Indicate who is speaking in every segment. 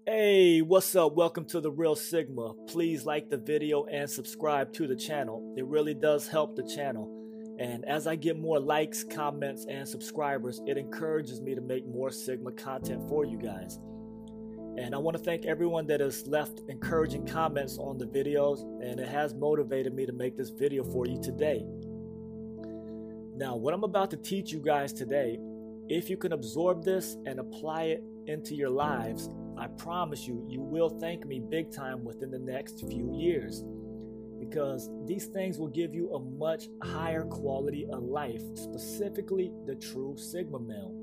Speaker 1: Hey, what's up? Welcome to The Real Sigma. Please like the video and subscribe to the channel. It really does help the channel. And as I get more likes, comments, and subscribers, it encourages me to make more Sigma content for you guys. And I want to thank everyone that has left encouraging comments on the videos, and it has motivated me to make this video for you today. Now, what I'm about to teach you guys today, if you can absorb this and apply it into your lives, I promise you, you will thank me big time within the next few years, because these things will give you a much higher quality of life, specifically the true Sigma male.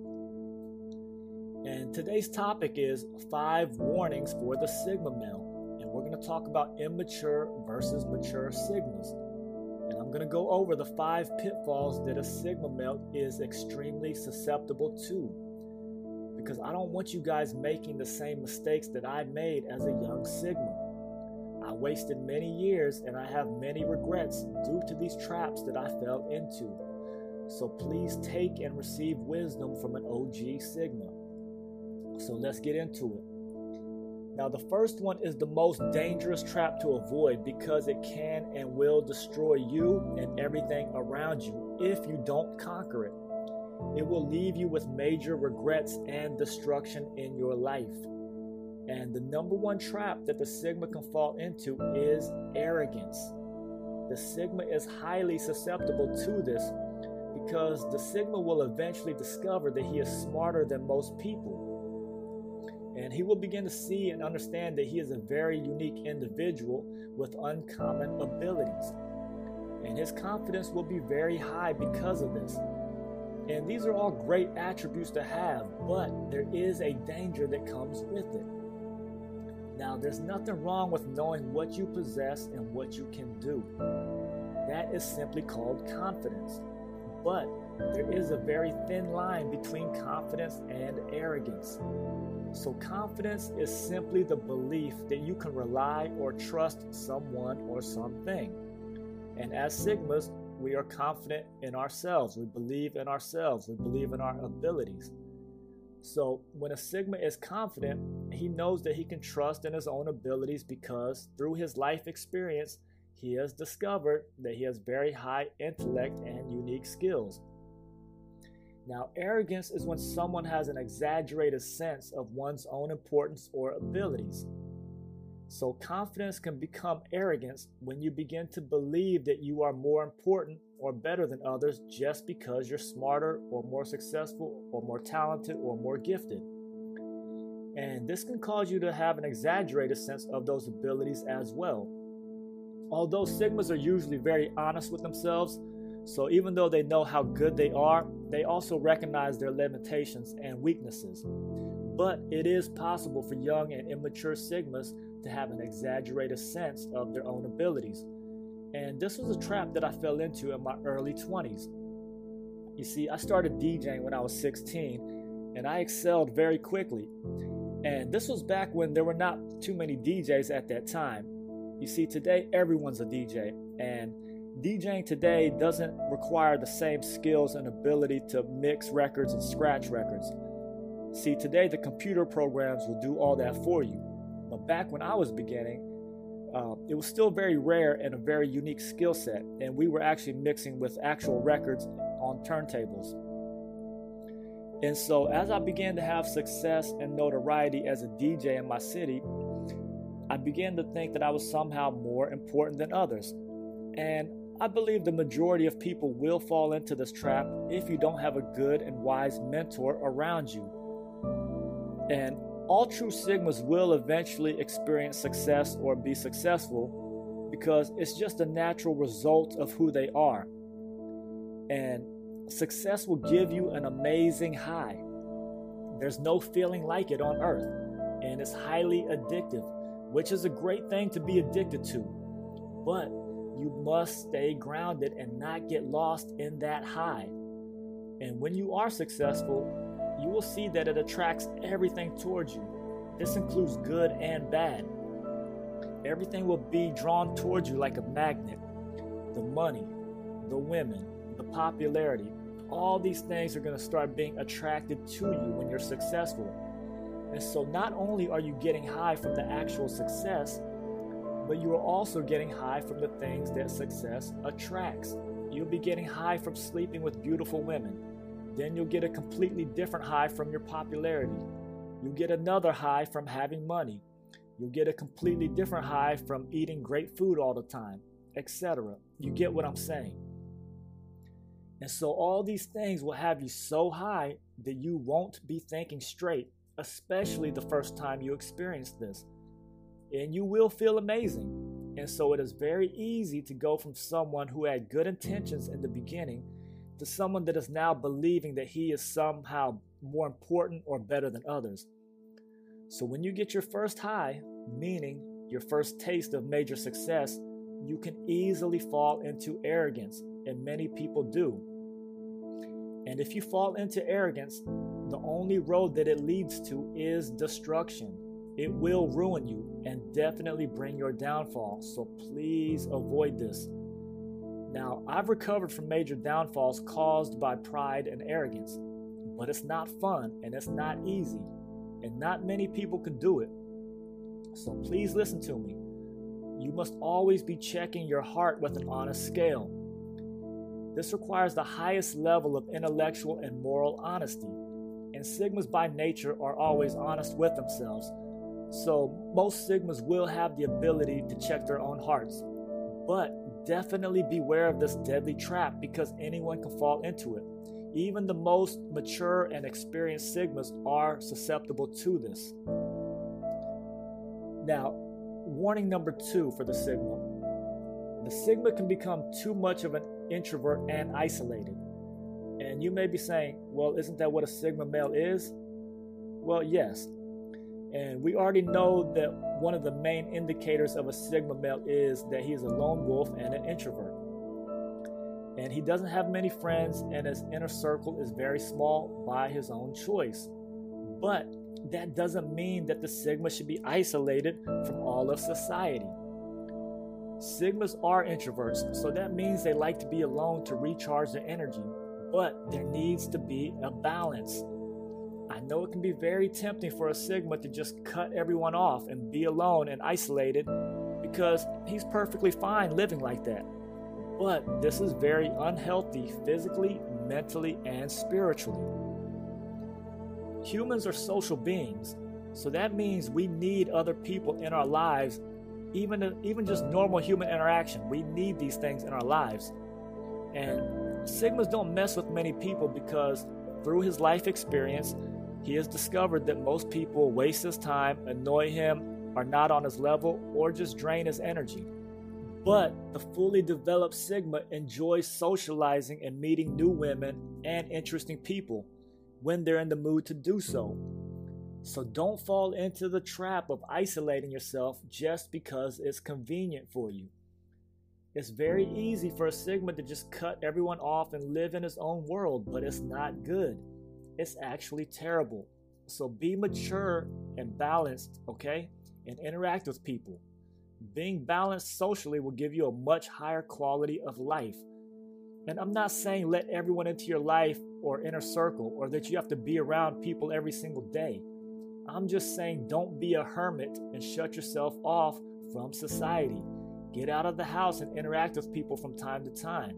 Speaker 1: And today's topic is 5 warnings for the Sigma male, and we're going to talk about immature versus mature Sigmas. And I'm going to go over the 5 pitfalls that a Sigma male is extremely susceptible to, because I don't want you guys making the same mistakes that I made as a young Sigma. I wasted many years and I have many regrets due to these traps that I fell into. So please take and receive wisdom from an OG Sigma. So let's get into it. Now, the first one is the most dangerous trap to avoid, because it can and will destroy you and everything around you if you don't conquer it. It will leave you with major regrets and destruction in your life. And the number one trap that the Sigma can fall into is arrogance. The Sigma is highly susceptible to this, because the Sigma will eventually discover that he is smarter than most people. And he will begin to see and understand that he is a very unique individual with uncommon abilities. And his confidence will be very high because of this. And these are all great attributes to have, but there is a danger that comes with it. Now, there's nothing wrong with knowing what you possess and what you can do. That is simply called confidence. But there is a very thin line between confidence and arrogance. So confidence is simply the belief that you can rely or trust someone or something. And as Sigmas, we are confident in ourselves. We believe in ourselves. We believe in our abilities. So when a Sigma is confident, he knows that he can trust in his own abilities, because through his life experience, he has discovered that he has very high intellect and unique skills. Now, arrogance is when someone has an exaggerated sense of one's own importance or abilities. So confidence can become arrogance when you begin to believe that you are more important or better than others just because you're smarter or more successful or more talented or more gifted. And this can cause you to have an exaggerated sense of those abilities as well. Although Sigmas are usually very honest with themselves, so even though they know how good they are, they also recognize their limitations and weaknesses. But it is possible for young and immature Sigmas to have an exaggerated sense of their own abilities. And this was a trap that I fell into in my early 20s. You see, I started DJing when I was 16, and I excelled very quickly. And this was back when there were not too many DJs at that time. You see, today everyone's a DJ, and DJing today doesn't require the same skills and ability to mix records and scratch records. See, today the computer programs will do all that for you. But back when I was beginning, it was still very rare and a very unique skill set, and we were actually mixing with actual records on turntables. And so as I began to have success and notoriety as a DJ in my city, I began to think that I was somehow more important than others. And I believe the majority of people will fall into this trap if you don't have a good and wise mentor around you. And all true Sigmas will eventually experience success or be successful, because it's just a natural result of who they are. And success will give you an amazing high. There's no feeling like it on earth, and it's highly addictive, which is a great thing to be addicted to. But you must stay grounded and not get lost in that high. And when you are successful, you will see that it attracts everything towards you. This includes good and bad. Everything will be drawn towards you like a magnet. The money, the women, the popularity, all these things are going to start being attracted to you when you're successful. And so not only are you getting high from the actual success, but you are also getting high from the things that success attracts. You'll be getting high from sleeping with beautiful women. Then you'll get a completely different high from your popularity. You'll get another high from having money. You'll get a completely different high from eating great food all the time, etc. You get what I'm saying? And so all these things will have you so high that you won't be thinking straight, especially the first time you experience this. And you will feel amazing. And so it is very easy to go from someone who had good intentions in the beginning to someone that is now believing that he is somehow more important or better than others. So when you get your first high, meaning your first taste of major success, you can easily fall into arrogance, and many people do. And if you fall into arrogance, the only road that it leads to is destruction. It will ruin you and definitely bring your downfall, so please avoid this. Now, I've recovered from major downfalls caused by pride and arrogance, but it's not fun and it's not easy, and not many people can do it. So please listen to me. You must always be checking your heart with an honest scale. This requires the highest level of intellectual and moral honesty, and Sigmas by nature are always honest with themselves. So most Sigmas will have the ability to check their own hearts. But definitely beware of this deadly trap, because anyone can fall into it. Even the most mature and experienced Sigmas are susceptible to this. Now, warning number 2 for the Sigma. The Sigma can become too much of an introvert and isolated. And you may be saying, well, isn't that what a Sigma male is? Well, yes. And we already know that one of the main indicators of a Sigma male is that he is a lone wolf and an introvert. And he doesn't have many friends, and his inner circle is very small by his own choice. But that doesn't mean that the Sigma should be isolated from all of society. Sigmas are introverts, so that means they like to be alone to recharge their energy. But there needs to be a balance. I know it can be very tempting for a Sigma to just cut everyone off and be alone and isolated, because he's perfectly fine living like that. But this is very unhealthy physically, mentally, and spiritually. Humans are social beings, so that means we need other people in our lives, even just normal human interaction. We need these things in our lives. And Sigmas don't mess with many people because through his life experience, he has discovered that most people waste his time, annoy him, are not on his level, or just drain his energy. But the fully developed Sigma enjoys socializing and meeting new women and interesting people when they're in the mood to do so. So don't fall into the trap of isolating yourself just because it's convenient for you. It's very easy for a Sigma to just cut everyone off and live in his own world, but it's not good. It's actually terrible. So be mature and balanced, okay? And interact with people. Being balanced socially will give you a much higher quality of life. And I'm not saying let everyone into your life or inner circle, or that you have to be around people every single day. I'm just saying don't be a hermit and shut yourself off from society. Get out of the house and interact with people from time to time.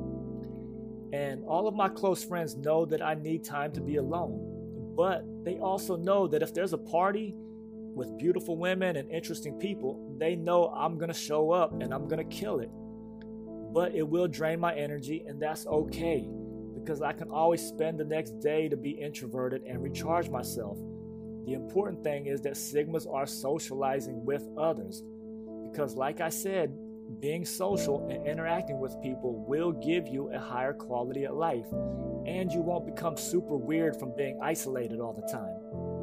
Speaker 1: And all of my close friends know that I need time to be alone. But they also know that if there's a party with beautiful women and interesting people, they know I'm going to show up and I'm going to kill it. But it will drain my energy, and that's okay, because I can always spend the next day to be introverted and recharge myself. The important thing is that Sigmas are socializing with others, because like I said, being social and interacting with people will give you a higher quality of life, and you won't become super weird from being isolated all the time.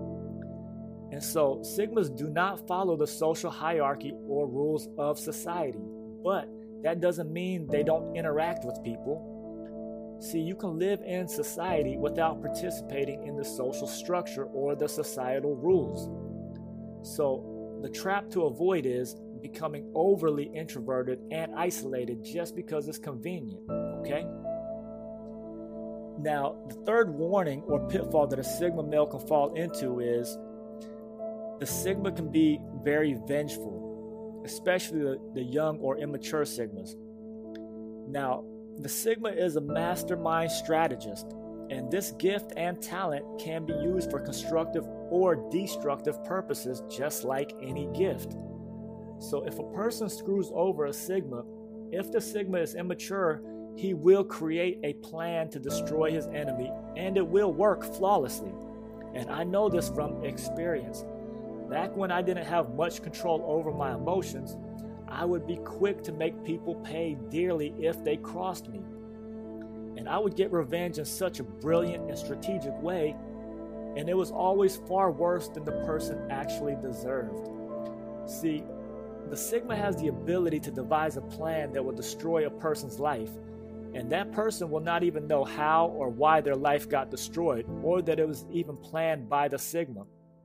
Speaker 1: And so Sigmas do not follow the social hierarchy or rules of society, but that doesn't mean they don't interact with people. See, you can live in society without participating in the social structure or the societal rules. So the trap to avoid is becoming overly introverted and isolated just because it's convenient, okay? Now, the third warning or pitfall that a Sigma male can fall into is the Sigma can be very vengeful, especially the young or immature Sigmas. Now, the Sigma is a mastermind strategist, and this gift and talent can be used for constructive or destructive purposes, just like any gift. So if a person screws over a Sigma, if the Sigma is immature, he will create a plan to destroy his enemy, and it will work flawlessly. And I know this from experience. Back when I didn't have much control over my emotions, I would be quick to make people pay dearly if they crossed me. And I would get revenge in such a brilliant and strategic way, and it was always far worse than the person actually deserved. See, the Sigma has the ability to devise a plan that will destroy a person's life, and that person will not even know how or why their life got destroyed, or that it was even planned by the Sigma.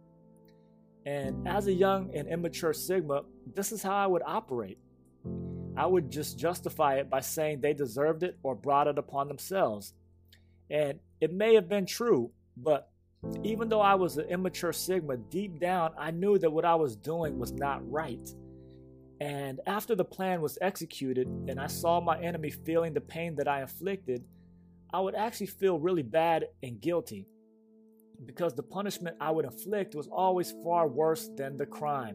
Speaker 1: And as a young and immature Sigma, this is how I would operate. I would just justify it by saying they deserved it or brought it upon themselves. And it may have been true, but even though I was an immature Sigma, deep down I knew that what I was doing was not right. And after the plan was executed and I saw my enemy feeling the pain that I inflicted, I would actually feel really bad and guilty, because the punishment I would inflict was always far worse than the crime.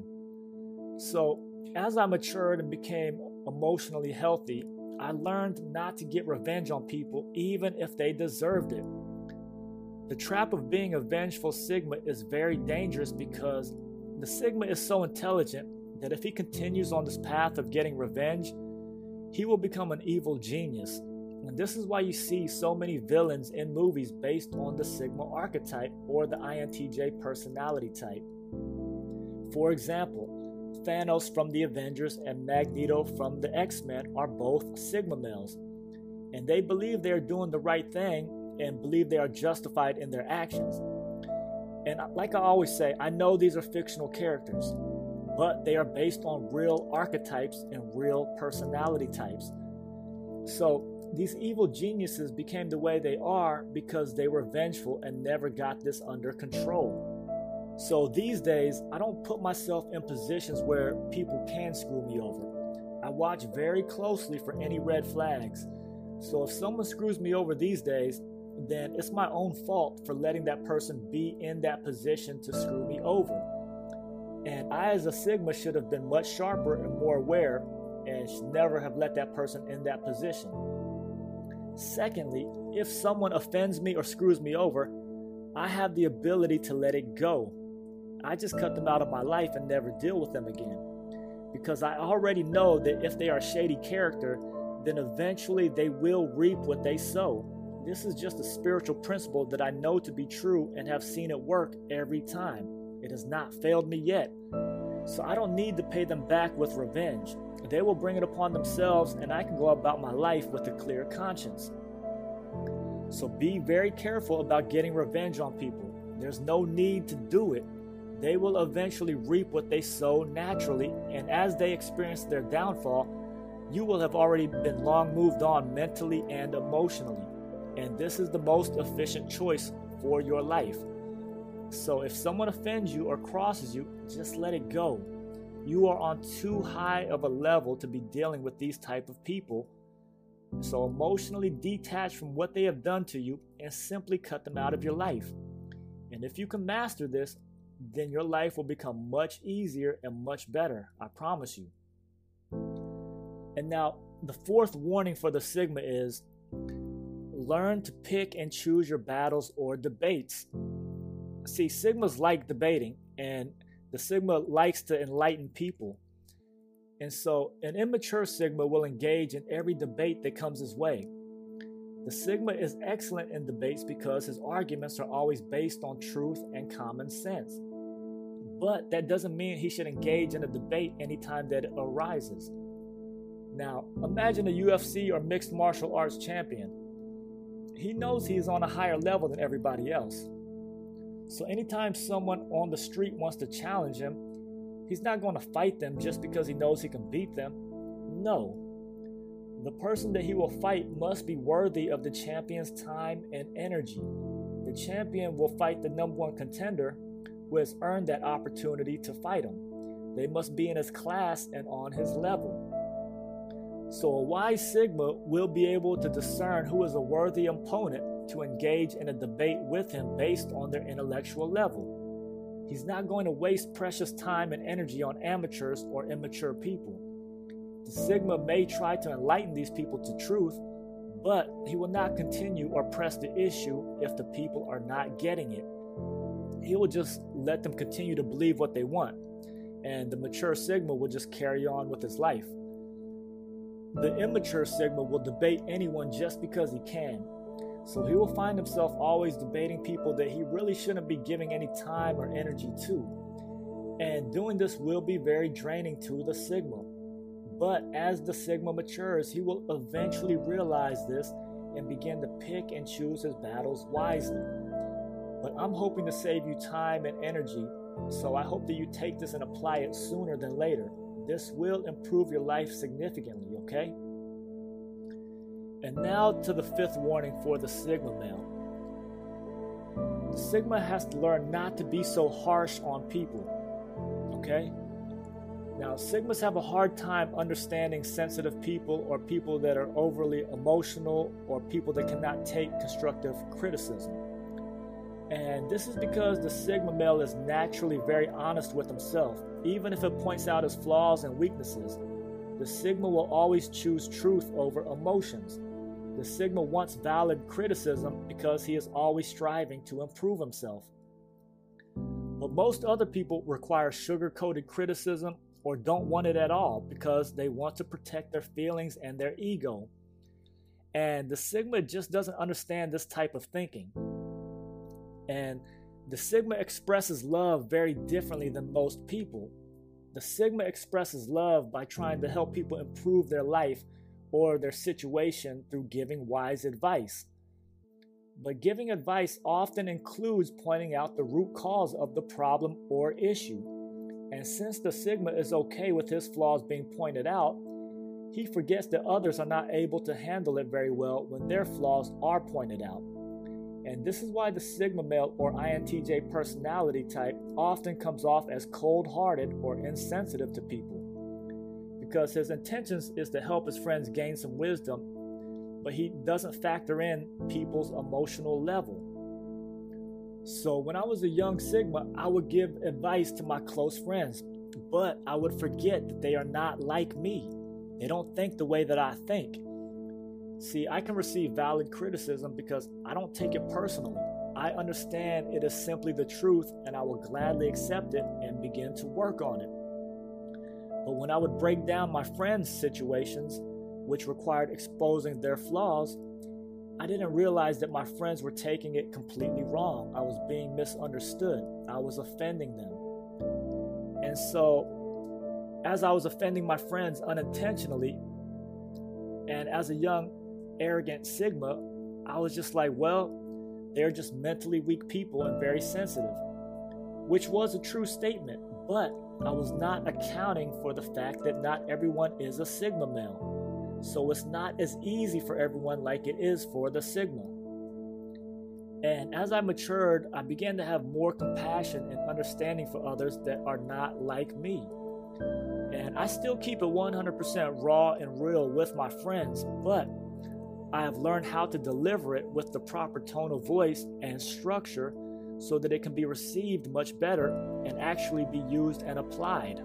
Speaker 1: So, as I matured and became emotionally healthy, I learned not to get revenge on people even if they deserved it. The trap of being a vengeful Sigma is very dangerous, because the Sigma is so intelligent that if he continues on this path of getting revenge, he will become an evil genius. And this is why you see so many villains in movies based on the Sigma archetype or the INTJ personality type. For example, Thanos from the Avengers and Magneto from the X-Men are both Sigma males, and they believe they are doing the right thing and believe they are justified in their actions. And like I always say, I know these are fictional characters, but they are based on real archetypes and real personality types. So these evil geniuses became the way they are because they were vengeful and never got this under control. So these days, I don't put myself in positions where people can screw me over. I watch very closely for any red flags. So if someone screws me over these days, then it's my own fault for letting that person be in that position to screw me over. And I, as a Sigma, should have been much sharper and more aware, and should never have let that person in that position. Secondly, if someone offends me or screws me over, I have the ability to let it go. I just cut them out of my life and never deal with them again, because I already know that if they are a shady character, then eventually they will reap what they sow. This is just a spiritual principle that I know to be true and have seen it work every time. It has not failed me yet. So I don't need to pay them back with revenge. They will bring it upon themselves, and I can go about my life with a clear conscience. So be very careful about getting revenge on people. There's no need to do it. They will eventually reap what they sow naturally, and as they experience their downfall, you will have already been long moved on mentally and emotionally. And this is the most efficient choice for your life. So if someone offends you or crosses you, just let it go. You are on too high of a level to be dealing with these type of people. So emotionally detach from what they have done to you and simply cut them out of your life. And if you can master this, then your life will become much easier and much better. I promise you. And now, the fourth warning for the Sigma is learn to pick and choose your battles or debates. See, Sigmas like debating, and the Sigma likes to enlighten people. And so an immature Sigma will engage in every debate that comes his way. The Sigma is excellent in debates because his arguments are always based on truth and common sense. But that doesn't mean he should engage in a debate anytime that it arises. Now, imagine a UFC or mixed martial arts champion. He knows he's on a higher level than everybody else. So anytime someone on the street wants to challenge him, he's not going to fight them just because he knows he can beat them. No. The person that he will fight must be worthy of the champion's time and energy. The champion will fight the number one contender, who has earned that opportunity to fight him. They must be in his class and on his level. So a wise Sigma will be able to discern who is a worthy opponent to engage in a debate with him based on their intellectual level. He's not going to waste precious time and energy on amateurs or immature people. The Sigma may try to enlighten these people to truth, but he will not continue or press the issue if the people are not getting it. He will just let them continue to believe what they want, and the mature Sigma will just carry on with his life. The immature Sigma will debate anyone just because he can, so he will find himself always debating people that he really shouldn't be giving any time or energy to. And doing this will be very draining to the Sigma. But as the Sigma matures, he will eventually realize this and begin to pick and choose his battles wisely. But I'm hoping to save you time and energy, so I hope that you take this and apply it sooner than later. This will improve your life significantly, okay? And now to the fifth warning for the Sigma male. The Sigma has to learn not to be so harsh on people, okay? Now, Sigmas have a hard time understanding sensitive people or people that are overly emotional or people that cannot take constructive criticism. And this is because the Sigma male is naturally very honest with himself. Even if it points out his flaws and weaknesses, the Sigma will always choose truth over emotions. The Sigma wants valid criticism because he is always striving to improve himself. But most other people require sugar-coated criticism or don't want it at all because they want to protect their feelings and their ego. And the Sigma just doesn't understand this type of thinking. And the Sigma expresses love very differently than most people. The Sigma expresses love by trying to help people improve their life or their situation through giving wise advice. But giving advice often includes pointing out the root cause of the problem or issue. And since the Sigma is okay with his flaws being pointed out, he forgets that others are not able to handle it very well when their flaws are pointed out. And this is why the Sigma male or INTJ personality type often comes off as cold-hearted or insensitive to people. Because his intentions is to help his friends gain some wisdom, but he doesn't factor in people's emotional level. So when I was a young Sigma, I would give advice to my close friends, but I would forget that they are not like me. They don't think the way that I think. See, I can receive valid criticism because I don't take it personally. I understand it is simply the truth and I will gladly accept it and begin to work on it. But when I would break down my friends' situations, which required exposing their flaws, I didn't realize that my friends were taking it completely wrong. I was being misunderstood. I was offending them. And so, as I was offending my friends unintentionally, and as a young, arrogant Sigma, I was just like, well, they're just mentally weak people and very sensitive, which was a true statement, but I was not accounting for the fact that not everyone is a Sigma male. So it's not as easy for everyone like it is for the Sigma. And as I matured, I began to have more compassion and understanding for others that are not like me. And I still keep it 100% raw and real with my friends, but I have learned how to deliver it with the proper tone of voice and structure so that it can be received much better and actually be used and applied.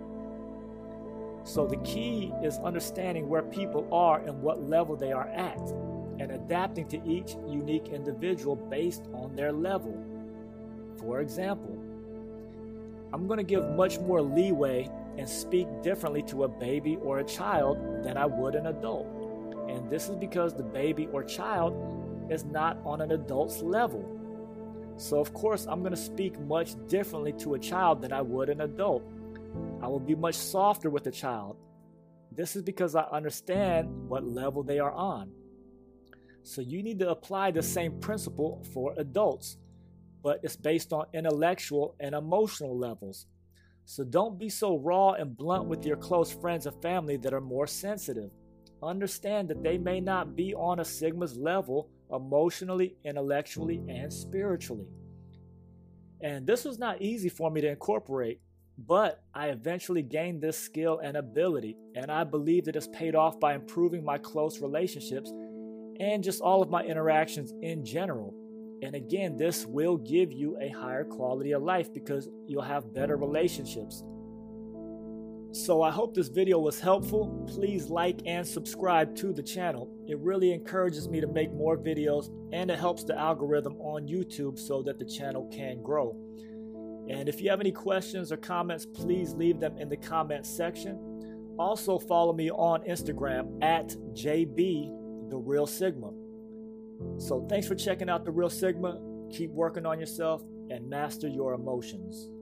Speaker 1: So the key is understanding where people are and what level they are at, and adapting to each unique individual based on their level. For example, I'm going to give much more leeway and speak differently to a baby or a child than I would an adult. And this is because the baby or child is not on an adult's level. So of course, I'm going to speak much differently to a child than I would an adult. I will be much softer with the child. This is because I understand what level they are on. So you need to apply the same principle for adults, but it's based on intellectual and emotional levels. So don't be so raw and blunt with your close friends and family that are more sensitive. Understand that they may not be on a Sigma's level emotionally, intellectually, and spiritually. And this was not easy for me to incorporate, but I eventually gained this skill and ability, and I believe that it's paid off by improving my close relationships and just all of my interactions in general. And again, this will give you a higher quality of life because you'll have better relationships. So I hope this video was helpful. Please like and subscribe to the channel. It really encourages me to make more videos, and it helps the algorithm on YouTube so that the channel can grow. And if you have any questions or comments, please leave them in the comments section. Also follow me on Instagram at JB_TheRealSigma. So thanks for checking out The Real Sigma. Keep working on yourself and master your emotions.